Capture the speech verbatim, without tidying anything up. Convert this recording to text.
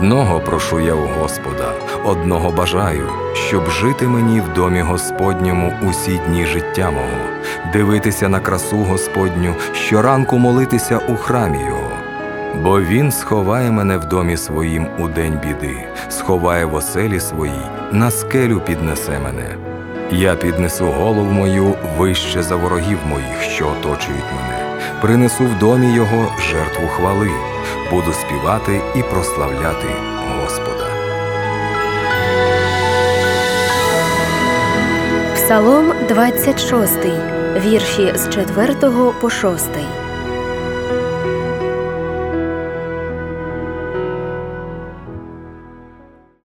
Одного прошу я у Господа, одного бажаю, щоб жити мені в домі Господньому усі дні життя мого, дивитися на красу Господню, щоранку молитися у храмі Його. Бо Він сховає мене в домі своїм у день біди, сховає в оселі своїй, на скелю піднесе мене. Я піднесу голову мою вище за ворогів моїх, що оточують мене. Принесу в домі Його жертву хвали, буду співати і прославляти Господа. Псалом двадцять шостий, вірші з четвертого по шостий.